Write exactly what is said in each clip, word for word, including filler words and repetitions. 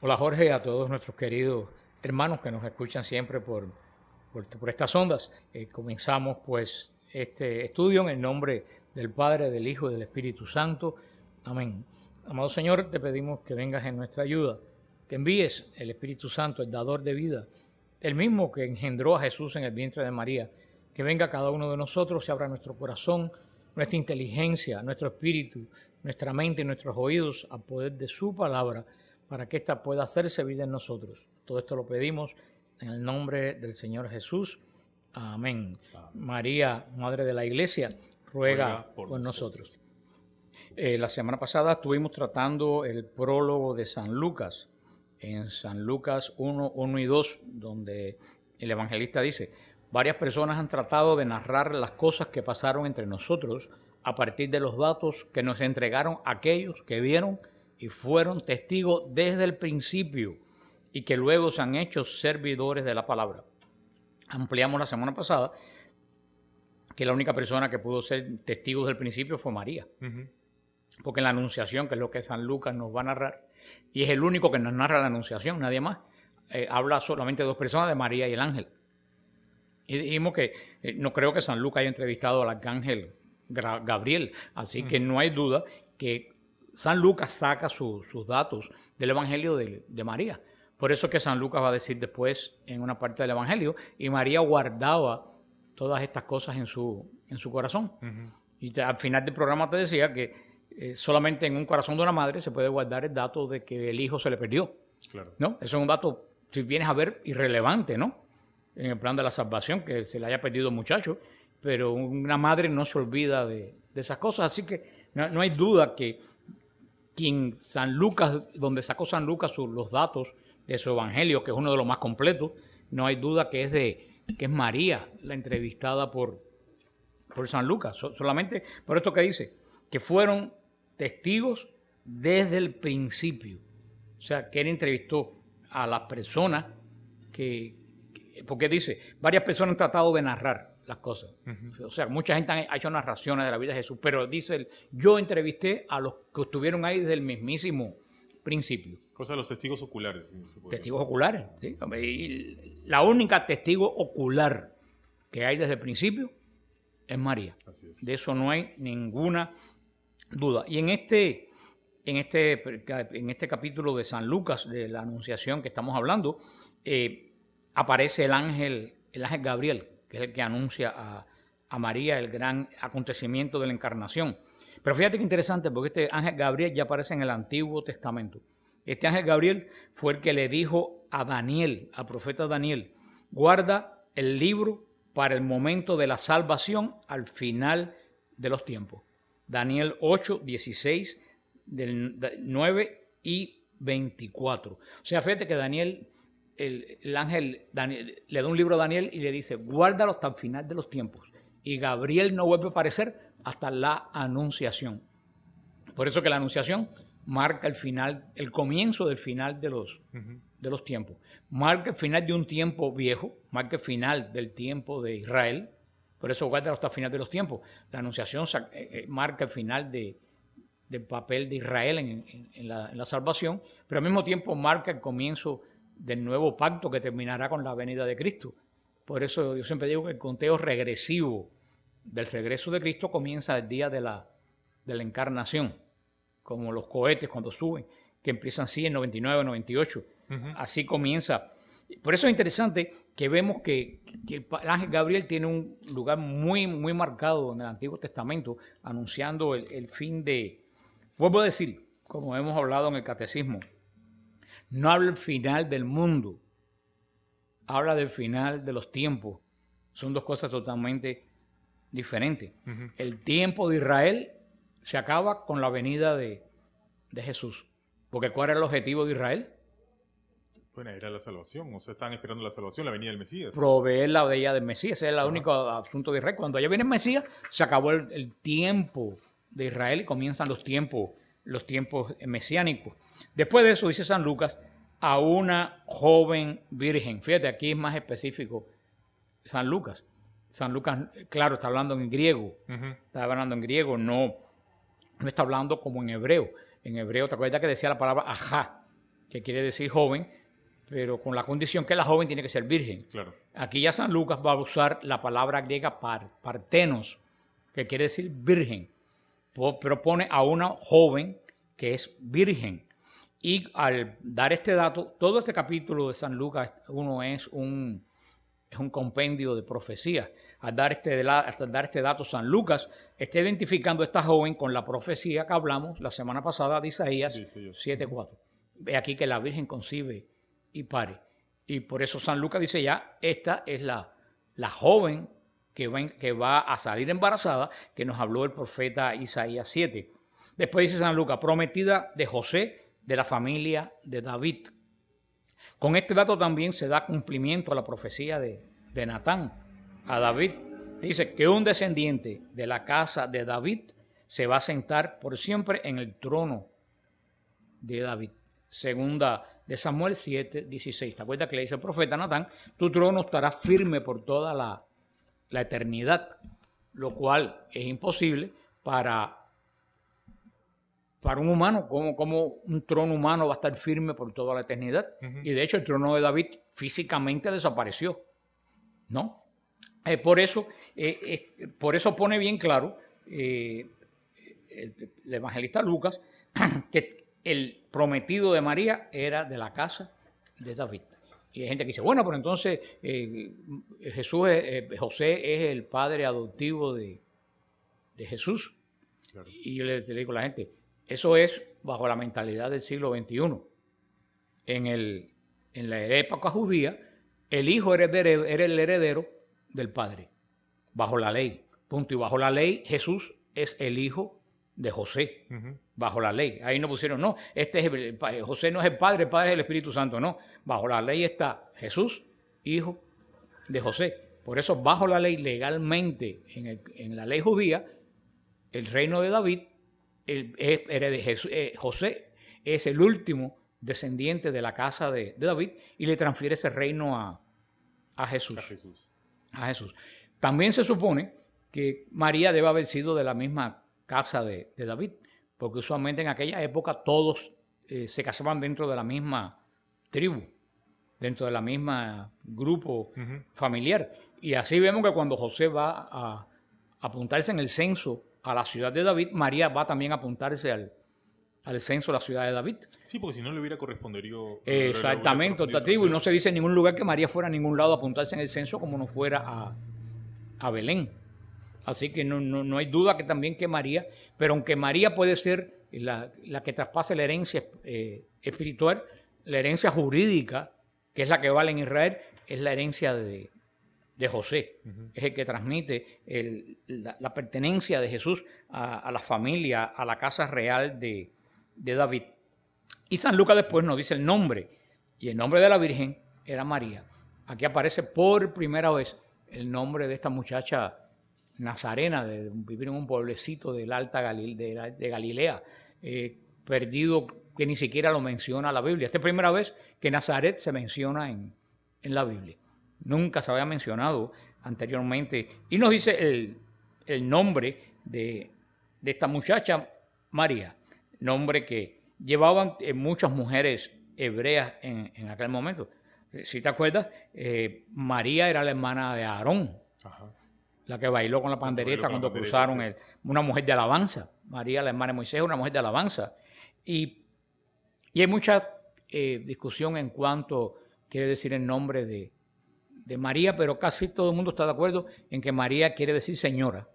Hola Jorge, a todos nuestros queridos hermanos que nos escuchan siempre por, por, por estas ondas. Eh, comenzamos pues este estudio en el nombre del Padre, del Hijo y del Espíritu Santo. Amén. Amado Señor, te pedimos que vengas en nuestra ayuda, que envíes el Espíritu Santo, el dador de vida, el mismo que engendró a Jesús en el vientre de María, que venga a cada uno de nosotros y abra nuestro corazón, nuestra inteligencia, nuestro espíritu, nuestra mente y nuestros oídos a poder de su palabra, para que ésta pueda hacerse vida en nosotros. Todo esto lo pedimos en el nombre del Señor Jesús. Amén. Amén. María, Madre de la Iglesia, ruega, ruega por, por nosotros. nosotros. Eh, la semana pasada estuvimos tratando el prólogo de San Lucas, en San Lucas uno, uno y dos, donde el evangelista dice: varias personas han tratado de narrar las cosas que pasaron entre nosotros a partir de los datos que nos entregaron aquellos que vieron y fueron testigos desde el principio y que luego se han hecho servidores de la palabra. Ampliamos la semana pasada que la única persona que pudo ser testigo desde el principio fue María. Uh-huh. Porque en la Anunciación, que es lo que San Lucas nos va a narrar, y es el único que nos narra la Anunciación, nadie más, eh, habla solamente dos personas, de María y el ángel. Y dijimos que eh, no creo que San Lucas haya entrevistado al arcángel Gabriel, así uh-huh. que no hay duda que San Lucas saca su, sus datos del Evangelio de, de María. Por eso es que San Lucas va a decir después en una parte del Evangelio, y María guardaba todas estas cosas en su, en su corazón. Uh-huh. Y te, al final del programa te decía que eh, solamente en un corazón de una madre se puede guardar el dato de que el hijo se le perdió. Claro. ¿No? Eso es un dato, si vienes a ver, irrelevante, ¿no? En el plan de la salvación, que se le haya perdido un muchacho, pero una madre no se olvida de, de esas cosas. Así que no, no hay duda que quien San Lucas, donde sacó San Lucas su, los datos de su evangelio, que es uno de los más completos, no hay duda que es de que es María la entrevistada por, por San Lucas. So, solamente por esto que dice, que fueron testigos desde el principio. O sea, que él entrevistó a las personas que, que porque dice, varias personas han tratado de narrar las cosas. Uh-huh. O sea, mucha gente ha hecho narraciones de la vida de Jesús, pero dice él, yo entrevisté a los que estuvieron ahí desde el mismísimo principio. Cosa de los testigos oculares. Si se puede testigos decir. oculares, sí. Y la única testigo ocular que hay desde el principio es María. Así es. De eso no hay ninguna duda. Y en este, en este, en este capítulo de San Lucas, de la Anunciación que estamos hablando, eh, aparece el ángel, el ángel Gabriel, que es el que anuncia a, a María el gran acontecimiento de la encarnación. Pero fíjate que interesante, porque este ángel Gabriel ya aparece en el Antiguo Testamento. Este ángel Gabriel fue el que le dijo a Daniel, al profeta Daniel, guarda el libro para el momento de la salvación al final de los tiempos. Daniel ocho, dieciséis, del nueve y veinticuatro. O sea, fíjate que Daniel... El, el ángel Daniel, le da un libro a Daniel y le dice, guárdalo hasta el final de los tiempos. Y Gabriel no vuelve a aparecer hasta la Anunciación. Por eso que la Anunciación marca el final, el comienzo del final de los, uh-huh. de los tiempos. Marca el final de un tiempo viejo, marca el final del tiempo de Israel. Por eso guárdalo hasta el final de los tiempos. La Anunciación eh, marca el final de, del papel de Israel en, en, en, la, en la salvación, pero al mismo tiempo marca el comienzo del nuevo pacto que terminará con la venida de Cristo. Por eso yo siempre digo que el conteo regresivo del regreso de Cristo comienza el día de la, de la encarnación, como los cohetes cuando suben, que empiezan así en noventa y nueve, noventa y ocho. Uh-huh. Así comienza. Por eso es interesante que vemos que, que el ángel Gabriel tiene un lugar muy, muy marcado en el Antiguo Testamento, anunciando el, el fin de... Vuelvo a decir, como hemos hablado en el Catecismo, no habla del final del mundo, habla del final de los tiempos. Son dos cosas totalmente diferentes. Uh-huh. El tiempo de Israel se acaba con la venida de, de Jesús. Porque ¿cuál era el objetivo de Israel? Bueno, era la salvación. O sea, estaban esperando la salvación, la venida del Mesías. Proveer la venida del Mesías. Ese es el uh-huh. único asunto de Israel. Cuando ya viene el Mesías, se acabó el, el tiempo de Israel y comienzan los tiempos los tiempos mesiánicos. Después de eso, dice San Lucas, a una joven virgen. Fíjate, aquí es más específico San Lucas. San Lucas, claro, está hablando en griego. Uh-huh. Está hablando en griego, no, no está hablando como en hebreo. En hebreo, ¿te acuerdas que decía la palabra ajá? que quiere decir joven, pero con la condición que la joven tiene que ser virgen. Claro. Aquí ya San Lucas va a usar la palabra griega par, partenos, que quiere decir virgen, pero pone a una joven que es virgen. Y al dar este dato, todo este capítulo de San Lucas uno es un, es un compendio de profecías. Al dar, este, al dar este dato, San Lucas está identificando a esta joven con la profecía que hablamos la semana pasada de Isaías siete cuatro. Ve aquí que la Virgen concibe y pare. Y por eso San Lucas dice ya, esta es la, la joven que va, que va a salir embarazada, que nos habló el profeta Isaías siete. Después dice San Lucas, prometida de José, de la familia de David. Con este dato también se da cumplimiento a la profecía de, de Natán a David. Dice que un descendiente de la casa de David se va a sentar por siempre en el trono de David. Segunda de Samuel siete dieciséis. ¿Te acuerdas que le dice el profeta Natán? Tu trono estará firme por toda la, la eternidad, lo cual es imposible para... Para un humano, ¿cómo, cómo un trono humano va a estar firme por toda la eternidad? Uh-huh. Y de hecho el trono de David físicamente desapareció, ¿no? Eh, por, eso, eh, eh, por eso pone bien claro eh, el, el evangelista Lucas que el prometido de María era de la casa de David. Y hay gente que dice, bueno, pero entonces eh, Jesús, eh, José es el padre adoptivo de, de Jesús. Claro. Y yo le, le digo a la gente, eso es bajo la mentalidad del siglo veintiuno. En, el, en la época judía, el hijo heredero, era el heredero del padre, bajo la ley. Punto. Y bajo la ley, Jesús es el hijo de José, uh-huh. bajo la ley. Ahí no pusieron, no, este es el, José no es el padre, el padre es el Espíritu Santo, no. Bajo la ley está Jesús, hijo de José. Por eso, bajo la ley, legalmente, en, el, en la ley judía, el reino de David, El, el, Jesús, eh, José es el último descendiente de la casa de, de David y le transfiere ese reino a, a, Jesús, a Jesús. A Jesús. También se supone que María debe haber sido de la misma casa de, de David, porque usualmente en aquella época todos eh, se casaban dentro de la misma tribu, dentro de la misma grupo uh-huh. familiar. Y así vemos que cuando José va a, a apuntarse en el censo a la ciudad de David, María va también a apuntarse al, al censo de la ciudad de David. Sí, porque si no le hubiera correspondido... Eh, exactamente, otra tribu. Y no se dice en ningún lugar que María fuera a ningún lado a apuntarse en el censo como no fuera a, a Belén. Así que no, no, no hay duda que también que María, pero aunque María puede ser la, la que traspase la herencia eh, espiritual, la herencia jurídica, que es la que vale en Israel, es la herencia de... de José, uh-huh. es el que transmite el, la, la pertenencia de Jesús a, a la familia, a la casa real de, de David. Y San Lucas después nos dice el nombre, y el nombre de la Virgen era María. Aquí aparece por primera vez el nombre de esta muchacha nazarena, de vivir en un pueblecito del Alta Galil, de, de Galilea, eh, perdido, que ni siquiera lo menciona la Biblia. Esta es la primera vez que Nazaret se menciona en, en la Biblia. Nunca se había mencionado anteriormente. Y nos dice el, el nombre de, de esta muchacha, María, nombre que llevaban eh, muchas mujeres hebreas en, en aquel momento. Si te acuerdas, eh, María era la hermana de Aarón, Ajá. la que bailó con la pandereta cuando la cruzaron, el, una mujer de alabanza. María, la hermana de Moisés, una mujer de alabanza. Y, y hay mucha eh, discusión en cuanto quiere decir el nombre de de María, pero casi todo el mundo está de acuerdo en que María quiere decir señora.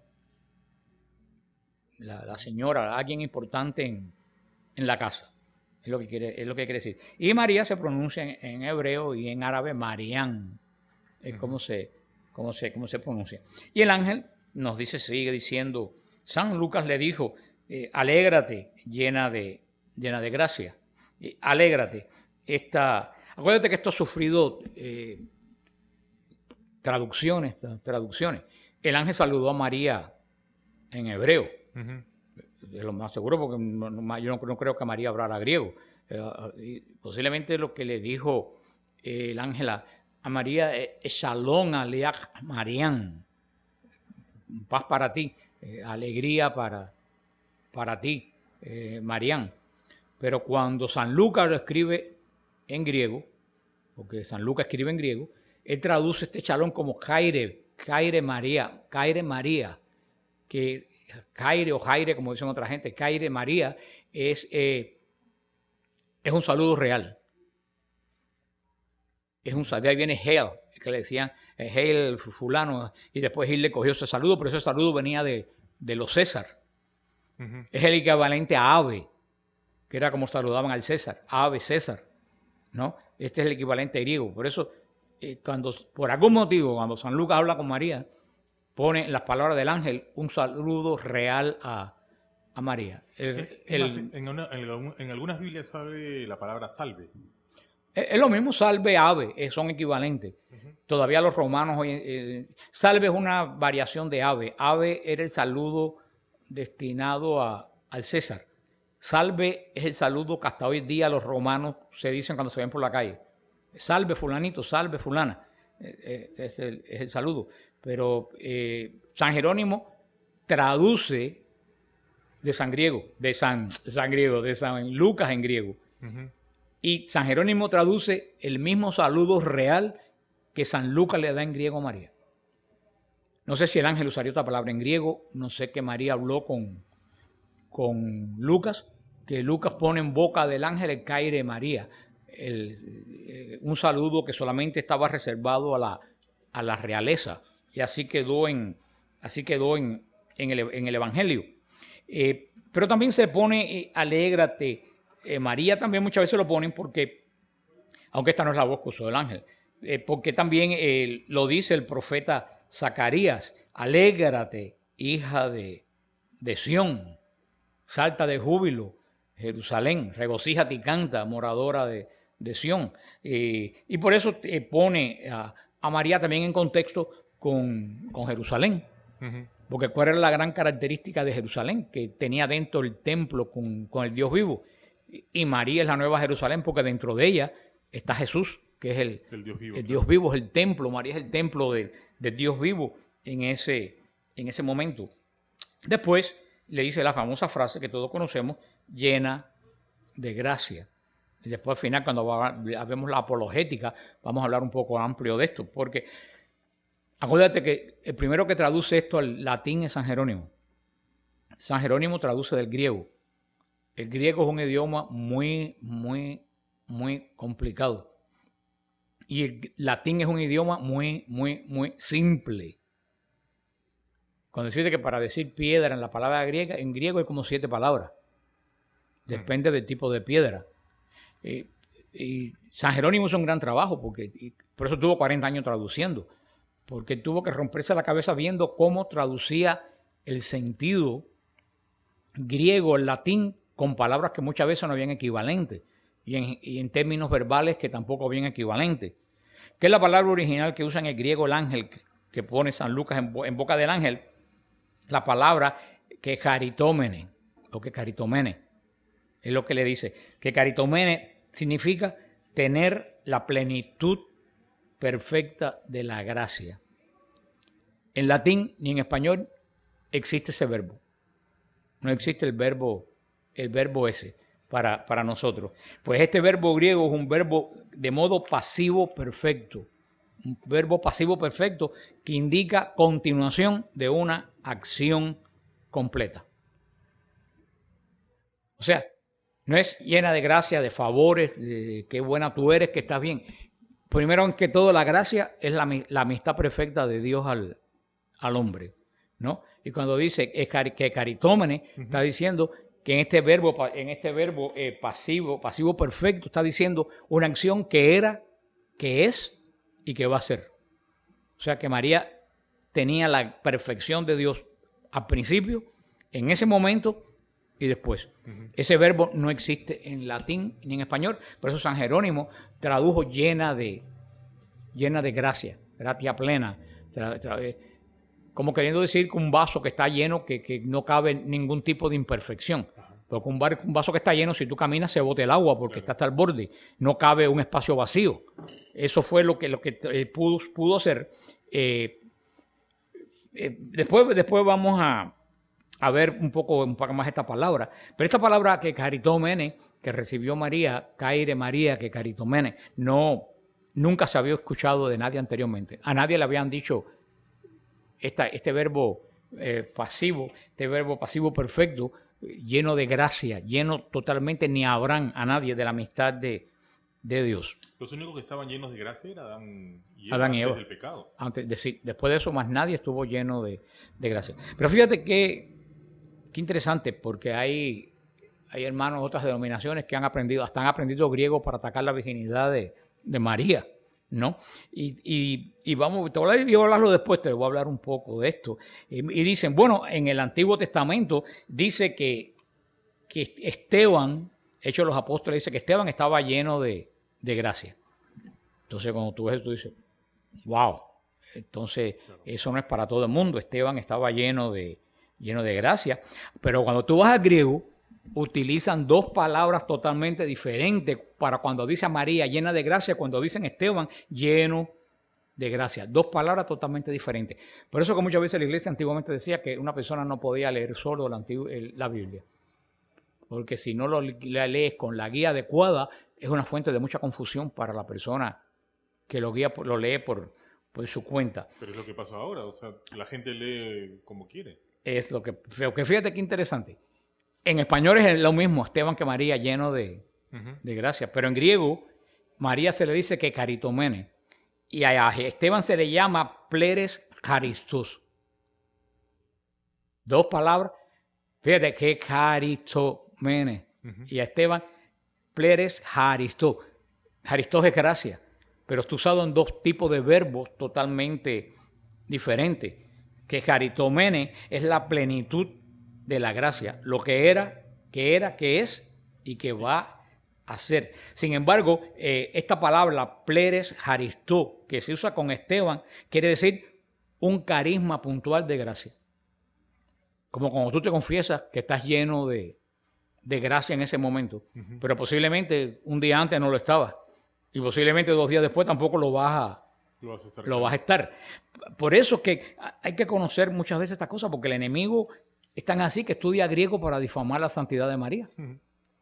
La, la señora, alguien importante en, en la casa, es lo, que quiere, es lo que quiere decir. Y María se pronuncia en, en hebreo y en árabe Marián, es uh-huh. como, se, como, se, como se pronuncia. Y el ángel nos dice, sigue diciendo, San Lucas le dijo, eh, alégrate llena de, llena de gracia, eh, alégrate. Esta, acuérdate que esto ha sufrido... Eh, Traducciones, traducciones. El ángel saludó a María en hebreo. Uh-huh. Es lo más seguro porque no, no, yo no, no creo que María hablara griego. Eh, posiblemente lo que le dijo eh, el ángel a, a María es Shalom Aleach Marián. Paz para ti, eh, alegría para, para ti, eh, Marián. Pero cuando San Lucas lo escribe en griego, porque San Lucas escribe en griego, él traduce este shalom como Kaire, Kaire María, Kaire María, que Kaire o Jaire, como dicen otra gente, Kaire María es, eh, es un saludo real. Es un saludo, de ahí viene Hail, que le decían Hail fulano, y después él le cogió ese saludo, pero ese saludo venía de, de los César. Uh-huh. Es el equivalente a ave, que era como saludaban al César, ave César, ¿no? Este es el equivalente griego. Por eso, eh, cuando por algún motivo, cuando San Lucas habla con María, pone en las palabras del ángel un saludo real a, a María. El, el, más, en, una, en, en algunas Biblias sabe la palabra salve. Es, es lo mismo salve, ave, eh, son equivalentes. Uh-huh. Todavía los romanos, eh, salve es una variación de ave. Ave era el saludo destinado a, al César. Salve es el saludo que hasta hoy día los romanos se dicen cuando se ven por la calle. Salve fulanito, salve fulana. Es el, es el saludo. Pero eh, San Jerónimo traduce de San griego, de San, San griego, de San Lucas en griego. Uh-huh. Y San Jerónimo traduce el mismo saludo real que San Lucas le da en griego a María. No sé si el ángel usaría otra palabra en griego, no sé qué María habló con, con Lucas, que Lucas pone en boca del ángel el Kaire María, el, el, un saludo que solamente estaba reservado a la, a la realeza, y así quedó en, así quedó en, en, el, en el Evangelio. Eh, pero también se pone eh, alégrate, eh, María también muchas veces lo ponen porque, aunque esta no es la voz que usó el ángel, eh, porque también eh, lo dice el profeta Zacarías, alégrate, hija de, de Sión, salta de júbilo, Jerusalén, regocíjate y canta, moradora de, de Sión. Eh, y por eso eh, pone a, a María también en contexto con, con Jerusalén. Uh-huh. Porque cuál era la gran característica de Jerusalén, que tenía dentro el templo con, con el Dios vivo. Y María es la nueva Jerusalén porque dentro de ella está Jesús, que es el, el Dios vivo. El Dios vivo es el templo, María es el templo de, de Dios vivo en ese, en ese momento. Después le dice la famosa frase que todos conocemos, llena de gracia. Y después al final, cuando vemos la apologética, vamos a hablar un poco amplio de esto, porque acuérdate que el primero que traduce esto al latín es San Jerónimo. San Jerónimo traduce del griego. El griego es un idioma muy, muy, muy complicado. Y el latín es un idioma muy, muy, muy simple. Cuando se dice que para decir piedra en la palabra griega, en griego hay como siete palabras. Depende del tipo de piedra. Eh, y San Jerónimo hizo un gran trabajo, porque y por eso tuvo cuarenta años traduciendo. Porque tuvo que romperse la cabeza viendo cómo traducía el sentido griego al latín con palabras que muchas veces no habían equivalentes. Y en, y en términos verbales que tampoco habían equivalentes. ¿Qué es la palabra original que usa en el griego el ángel, que pone San Lucas en, en boca del ángel? La palabra que caritómene, o que caritomene, es lo que le dice. Que caritomene significa tener la plenitud perfecta de la gracia. En latín ni en español existe ese verbo. No existe el verbo, el verbo ese. Para, para nosotros. Pues este verbo griego es un verbo de modo pasivo perfecto. Un verbo pasivo perfecto que indica continuación de una acción completa. O sea, no es llena de gracia, de favores, de qué buena tú eres, que estás bien. Primero que todo, la gracia es la, la amistad perfecta de Dios al, al hombre, ¿no? Y cuando dice que caritómene, uh-huh. está diciendo que en este verbo, en este verbo eh, pasivo, pasivo perfecto, está diciendo una acción que era, que es y que va a ser. O sea que María tenía la perfección de Dios al principio, en ese momento y después. Uh-huh. Ese verbo no existe en latín ni en español, por eso San Jerónimo tradujo llena de, llena de gracia, gratia plena, tra, tra, como queriendo decir que un vaso que está lleno, que, que no cabe ningún tipo de imperfección. Porque un, bar, un vaso que está lleno, si tú caminas, se bota el agua porque claro. está hasta el borde. No cabe un espacio vacío. Eso fue lo que, lo que eh, pudo, pudo ser. Eh, eh, después, después vamos a, a ver un poco, un poco más esta palabra. Pero esta palabra que caritomene, que recibió María, caire María, que caritomene, no, nunca se había escuchado de nadie anteriormente. A nadie le habían dicho esta, este verbo eh, pasivo, este verbo pasivo perfecto, lleno de gracia, lleno totalmente, ni a Abraham, a nadie, de la amistad de, de Dios. Los únicos que estaban llenos de gracia eran Adán y Eva, Adán y Eva. antes del pecado. Antes de, sí, después de eso, más nadie estuvo lleno de, de gracia. Pero fíjate que, qué interesante, porque hay, hay hermanos de otras denominaciones que han aprendido, hasta han aprendido griego para atacar la virginidad de, de María, ¿no? Y, y, y vamos, te voy a, voy a hablarlo después, te voy a hablar un poco de esto. Y, y dicen, bueno, en el Antiguo Testamento dice que, que Esteban, Hechos de los Apóstoles, dice que Esteban estaba lleno de, de gracia. Entonces, cuando tú ves eso, tú dices, wow. Entonces, claro, eso no es para todo el mundo. Esteban estaba lleno de, lleno de gracia. Pero cuando tú vas al griego, utilizan dos palabras totalmente diferentes para cuando dice a María llena de gracia, cuando dicen Esteban lleno de gracia. Dos palabras totalmente diferentes. Por eso que muchas veces la iglesia antiguamente decía que una persona no podía leer solo la, la Biblia. Porque si no lo la lees con la guía adecuada, es una fuente de mucha confusión para la persona que lo, guía, lo lee por, por su cuenta. Pero es lo que pasa ahora, o sea, la gente lee como quiere. Es lo que, que fíjate qué interesante. En español es lo mismo, Esteban que María, lleno de, uh-huh. de gracia. Pero en griego, María se le dice que caritomene. Y a Esteban se le llama pleres charistos. Dos palabras. Fíjate que caritomene. Uh-huh. Y a Esteban, pleres charistos. Charistos es gracia. Pero está usado en dos tipos de verbos totalmente diferentes. Que caritomene es la plenitud de la gracia, lo que era, que era, que es y que va a ser. Sin embargo, eh, esta palabra, pleres charistó, que se usa con Esteban, quiere decir un carisma puntual de gracia. Como cuando tú te confiesas que estás lleno de, de gracia en ese momento, uh-huh. pero posiblemente un día antes no lo estabas y posiblemente dos días después tampoco lo vas a, lo vas a estar. Lo vas a estar. Por eso es que hay que conocer muchas veces estas cosas, porque el enemigo es tan así que estudia griego para difamar la santidad de María. Uh-huh.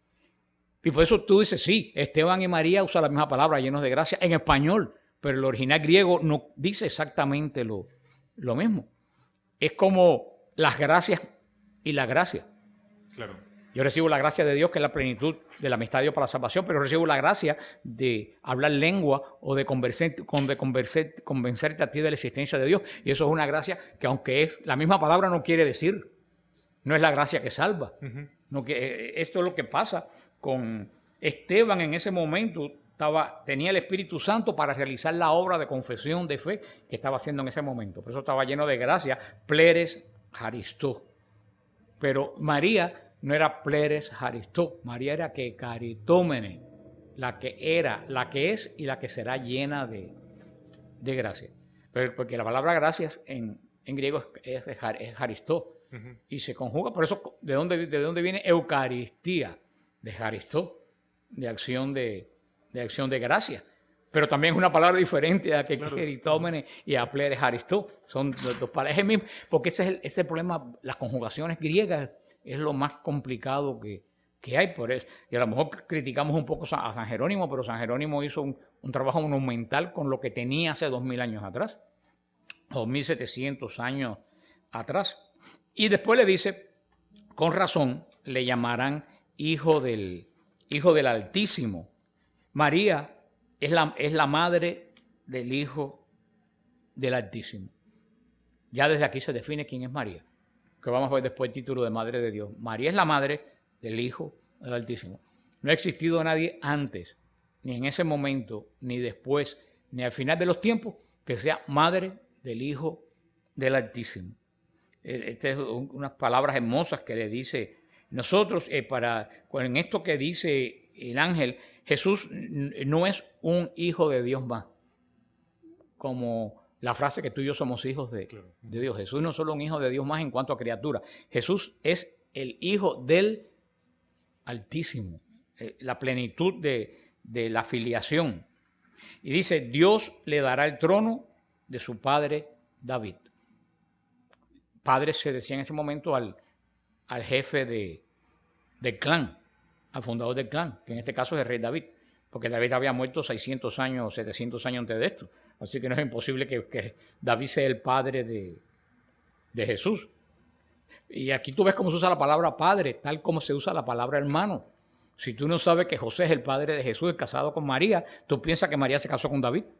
Y por eso tú dices, sí, Esteban y María usan la misma palabra, llenos de gracia, en español, pero el original griego no dice exactamente lo, lo mismo. Es como las gracias y la gracia. Claro. Yo recibo la gracia de Dios, que es la plenitud de la amistad de Dios para la salvación, pero recibo la gracia de hablar lengua o de, convencer, de convencer, convencerte a ti de la existencia de Dios. Y eso es una gracia que, aunque es la misma palabra, no quiere decir. No es la gracia que salva. Uh-huh. No, que, esto es lo que pasa con Esteban en ese momento. Estaba, tenía el Espíritu Santo para realizar la obra de confesión de fe que estaba haciendo en ese momento. Por eso estaba lleno de gracia. Pleres charistó. Pero María no era pleres charistó. María era que caritómene. La que era, la que es y la que será llena de, de gracia. Pero, porque la palabra gracias en, en griego es, es, es charistó. Uh-huh. Y se conjuga, por eso, ¿de dónde, de dónde viene Eucaristía? De charistó, de acción de, de acción de gracia. Pero también es una palabra diferente a que caritómene claro. y a pleres charistó. Son dos, dos palabras. Es el mismo, porque ese es el, ese es el problema, las conjugaciones griegas es lo más complicado que, que hay por eso. Y a lo mejor criticamos un poco a San Jerónimo, pero San Jerónimo hizo un, un trabajo monumental con lo que tenía hace dos mil años atrás, dos mil setecientos años atrás. Y después le dice, con razón, le llamarán hijo del, hijo del Altísimo. María es la, es la madre del Hijo del Altísimo. Ya desde aquí se define quién es María, que vamos a ver después el título de Madre de Dios. María es la madre del Hijo del Altísimo. No ha existido nadie antes, ni en ese momento, ni después, ni al final de los tiempos, que sea madre del Hijo del Altísimo. Estas son unas palabras hermosas que le dice nosotros, eh, para, en esto que dice el ángel, Jesús no es un hijo de Dios más, como la frase que tú y yo somos hijos de, claro. de Dios. Jesús no es solo un hijo de Dios más en cuanto a criatura. Jesús es el Hijo del Altísimo, eh, la plenitud de, de la filiación. Y dice, Dios le dará el trono de su padre David. Padre se decía en ese momento al, al jefe de, del clan, al fundador del clan, que en este caso es el rey David, porque David había muerto seiscientos años, setecientos años antes de esto. Así que no es imposible que, que David sea el padre de, de Jesús. Y aquí tú ves cómo se usa la palabra padre, tal como se usa la palabra hermano. Si tú no sabes que José es el padre de Jesús, casado con María, tú piensas que María se casó con David.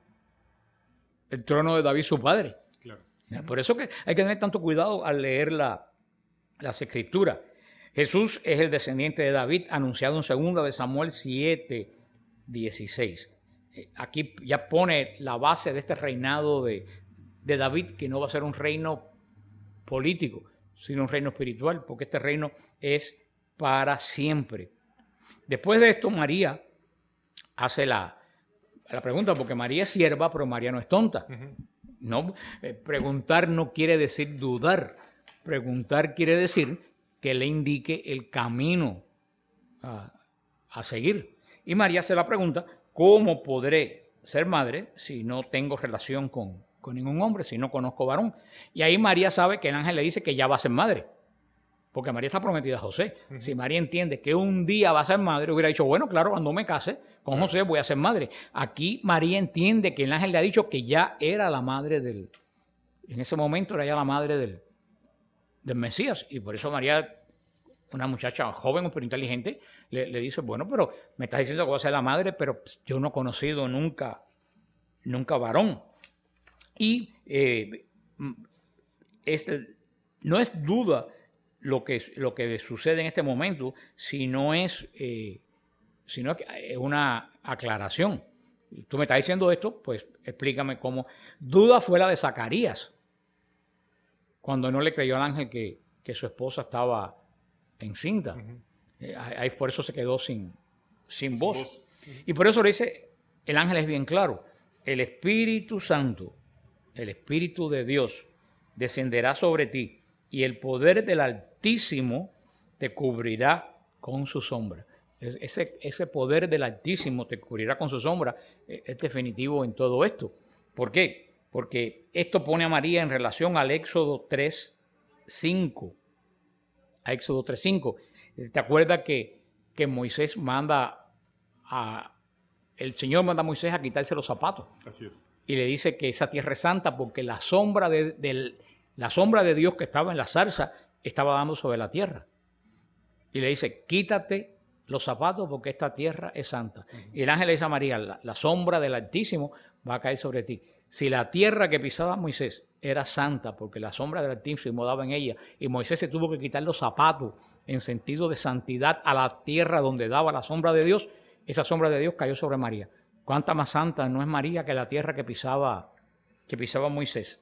El trono de David, su padre. Claro. Por eso que hay que tener tanto cuidado al leer la, las escrituras. Jesús es el descendiente de David, anunciado en segunda de Samuel siete, dieciséis. Aquí ya pone la base de este reinado de, de David, que no va a ser un reino político, sino un reino espiritual, porque este reino es para siempre. Después de esto, María hace la, la pregunta, porque María es sierva, pero María no es tonta. Uh-huh. No, eh, preguntar no quiere decir dudar. Preguntar quiere decir que le indique el camino a, a seguir. Y María hace la pregunta, ¿cómo podré ser madre si no tengo relación con, con ningún hombre, si no conozco varón? Y ahí María sabe que el ángel le dice que ya va a ser madre, porque María está prometida a José. Uh-huh. Si María entiende que un día va a ser madre, hubiera dicho, bueno, claro, cuando me case con José voy a ser madre. Aquí María entiende que el ángel le ha dicho que ya era la madre del, en ese momento era ya la madre del, del Mesías. Y por eso María, una muchacha joven pero inteligente, le, le dice, bueno, pero me estás diciendo que voy a ser la madre, pero yo no he conocido nunca, nunca varón. Y eh, es, no es duda lo que, lo que sucede en este momento, sino es, eh, sino es una aclaración. Tú me estás diciendo esto, pues explícame cómo. Duda fue la de Zacarías, cuando no le creyó al ángel que, que su esposa estaba encinta. Uh-huh. eh, ahí por eso se quedó sin, sin, sin voz. voz. Uh-huh. Y por eso le dice, el ángel es bien claro, el Espíritu Santo, el Espíritu de Dios descenderá sobre ti y el poder del Altísimo te cubrirá con su sombra. Ese, ese poder del Altísimo te cubrirá con su sombra es definitivo en todo esto. ¿Por qué? Porque esto pone a María en relación al Éxodo tres cinco. A Éxodo tres cinco. ¿Te acuerdas que, que Moisés manda a... El Señor manda a Moisés a quitarse los zapatos? Así es. Y le dice que esa tierra es santa porque la sombra de, de, la sombra de Dios que estaba en la zarza estaba dando sobre la tierra. Y le dice, quítate los zapatos porque esta tierra es santa. Uh-huh. Y el ángel le dice a María, la, la sombra del Altísimo va a caer sobre ti. Si la tierra que pisaba Moisés era santa porque la sombra del Altísimo daba en ella y Moisés se tuvo que quitar los zapatos en sentido de santidad a la tierra donde daba la sombra de Dios, esa sombra de Dios cayó sobre María. ¿Cuánta más santa no es María que la tierra que pisaba, que pisaba Moisés?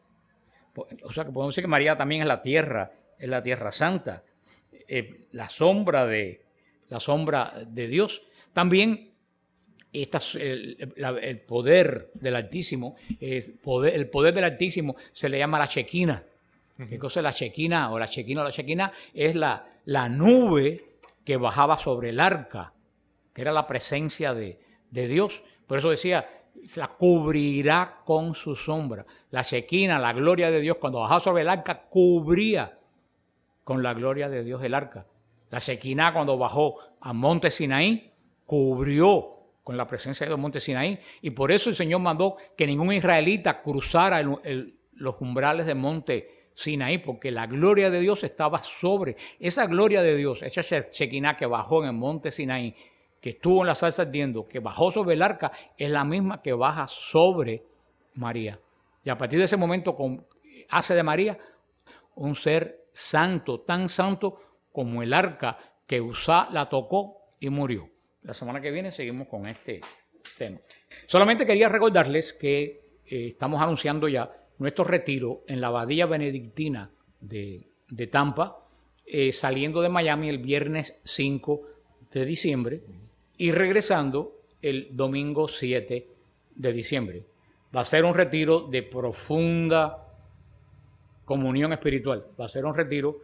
O sea que podemos decir que María también es la tierra, es la tierra santa, eh, la sombra de la sombra de Dios. También esta, el, la, el poder del Altísimo, eh, poder, el poder del Altísimo se le llama la Shekinah. Uh-huh. ¿Qué cosa es la Shekinah o la Shekinah? La Shekinah es la, la nube que bajaba sobre el arca, que era la presencia de, de Dios. Por eso decía, la cubrirá con su sombra. La Shekinah, la gloria de Dios, cuando bajaba sobre el arca, cubría con la gloria de Dios el arca. La Shekinah, cuando bajó a Monte Sinaí, cubrió con la presencia de Monte Sinaí. Y por eso el Señor mandó que ningún israelita cruzara el, el, los umbrales del Monte Sinaí, porque la gloria de Dios estaba sobre. Esa gloria de Dios, esa Shekinah que bajó en el Monte Sinaí, que estuvo en la zarza ardiendo, que bajó sobre el arca, es la misma que baja sobre María. Y a partir de ese momento con, hace de María un ser santo, tan santo como el arca que Uzá la tocó y murió. La semana que viene seguimos con este tema. Solamente quería recordarles que eh, estamos anunciando ya nuestro retiro en la Abadía Benedictina de, de Tampa, eh, saliendo de Miami el viernes cinco de diciembre y regresando el domingo siete de diciembre. Va a ser un retiro de profunda comunión espiritual. Va a ser un retiro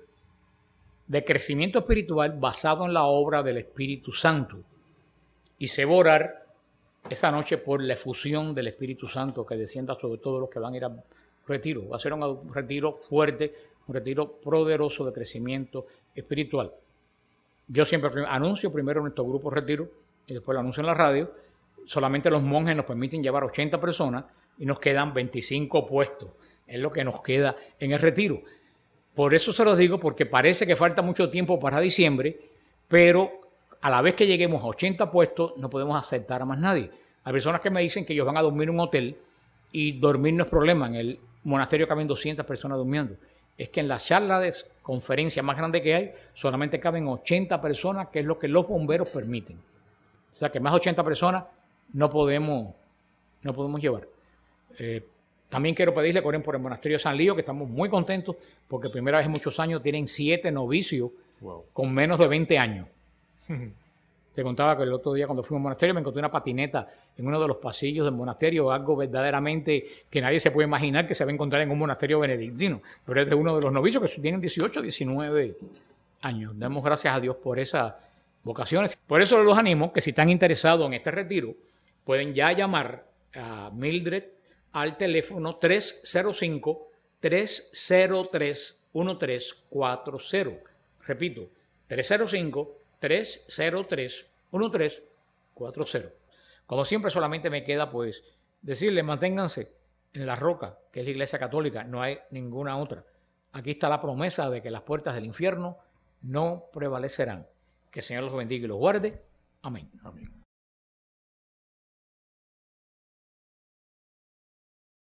de crecimiento espiritual basado en la obra del Espíritu Santo. Y se va a orar esa noche por la efusión del Espíritu Santo que descienda sobre todos los que van a ir al retiro. Va a ser un retiro fuerte, un retiro poderoso de crecimiento espiritual. Yo siempre anuncio primero nuestro grupo retiro y después lo anuncio en la radio. Solamente los monjes nos permiten llevar ochenta personas y nos quedan veinticinco puestos. Es lo que nos queda en el retiro. Por eso se los digo, porque parece que falta mucho tiempo para diciembre, pero a la vez que lleguemos a ochenta puestos no podemos aceptar a más nadie. Hay personas que me dicen que ellos van a dormir en un hotel y dormir no es problema. En el monasterio caben doscientas personas durmiendo. Es que en la charla de conferencia más grande que hay, solamente caben ochenta personas, que es lo que los bomberos permiten. O sea que más de ochenta personas no podemos, no podemos llevar. Eh, también quiero pedirle que oren por el monasterio de San Lío, que estamos muy contentos, porque primera vez en muchos años tienen siete novicios wow. con menos de veinte años. Te contaba que el otro día cuando fui al monasterio me encontré una patineta en uno de los pasillos del monasterio, algo verdaderamente que nadie se puede imaginar que se va a encontrar en un monasterio benedictino, pero es de uno de los novicios que tienen dieciocho, diecinueve años. Damos gracias a Dios por esas vocaciones. Por eso los animo que si están interesados en este retiro, pueden ya llamar a Mildred al teléfono tres cero cinco, tres cero tres, uno tres cuatro cero. Repito, tres cero cinco, tres cero tres, uno tres cuatro cero. Como siempre, solamente me queda pues decirles, manténganse en la roca, que es la Iglesia Católica, no hay ninguna otra. Aquí está la promesa de que las puertas del infierno no prevalecerán. Que el Señor los bendiga y los guarde. Amén. Amén.